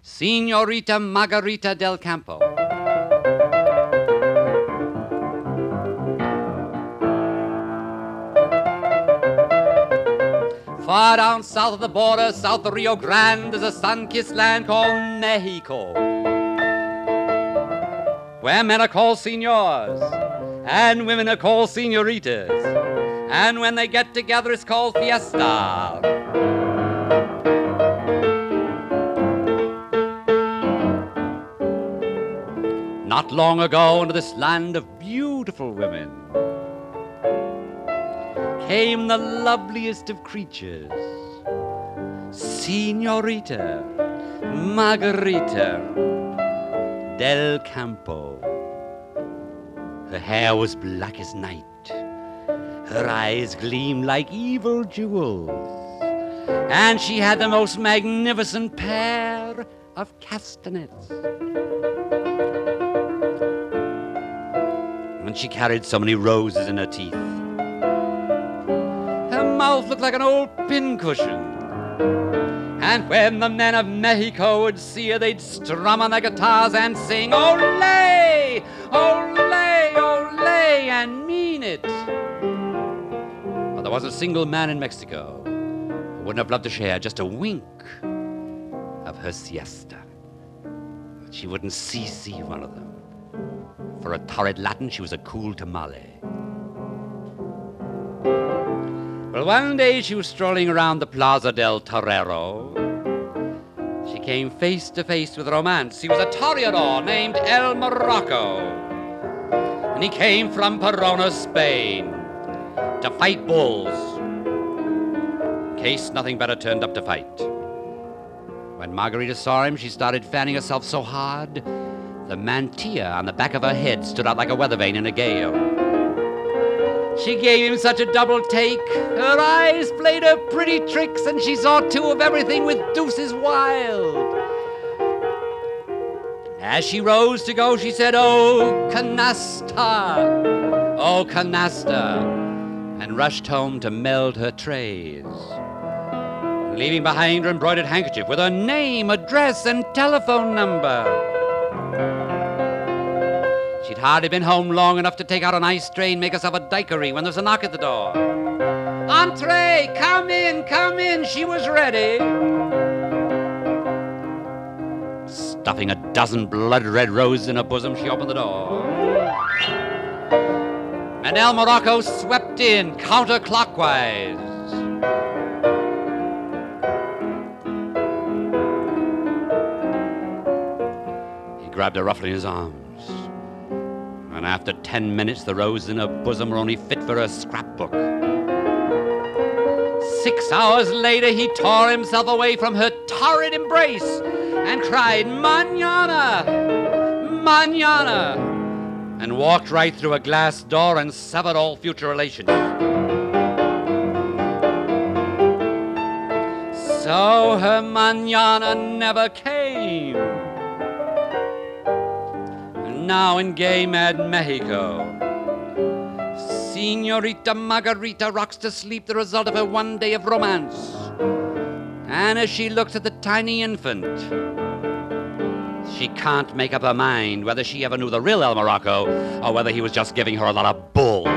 Señorita Margarita del Campo. Far down south of the border, south of the Rio Grande, there's a sun-kissed land called Mexico, where men are called señors, and women are called señoritas, and when they get together it's called fiesta. Not long ago, into this land of beautiful women came the loveliest of creatures, Señorita Margarita del Campo. Her hair was black as night. Her eyes gleamed like evil jewels. And she had the most magnificent pair of castanets. And she carried so many roses in her teeth. Her mouth looked like an old pincushion. And when the men of Mexico would see her, they'd strum on their guitars and sing, "Olé! Olé! Olé!" and mean it. But there wasn't a single man in Mexico who wouldn't have loved to share just a wink of her siesta. But she wouldn't see one of them. For a torrid Latin, she was a cool tamale. Well, one day she was strolling around the Plaza del Torero. She came face to face with romance. He was a toreador named El Morocco. And he came from Perona, Spain, to fight bulls, in case nothing better turned up to fight. When Margarita saw him, she started fanning herself so hard, the mantilla on the back of her head stood out like a weather vane in a gale. She gave him such a double take. Her eyes played her pretty tricks, and she saw two of everything with deuces wild. As she rose to go, she said, "Oh, canasta, oh, canasta," and rushed home to meld her trays, leaving behind her embroidered handkerchief with her name, address, and telephone number. She'd hardly been home long enough to take out an ice tray and make herself a daiquiri when there was a knock at the door. "Entree! Come in, come in!" She was ready. Stuffing a dozen blood-red roses in her bosom, she opened the door. And El Morocco swept in counterclockwise. He grabbed her roughly in his arms. And after 10 minutes, the roses in her bosom were only fit for a scrapbook. 6 hours later, he tore himself away from her torrid embrace and cried, "Mañana! Mañana!" and walked right through a glass door and severed all future relations. So her mañana never came. Now in gay mad Mexico, Señorita Margarita rocks to sleep the result of her one day of romance. And as she looks at the tiny infant, she can't make up her mind whether she ever knew the real El Morocco or whether he was just giving her a lot of bull.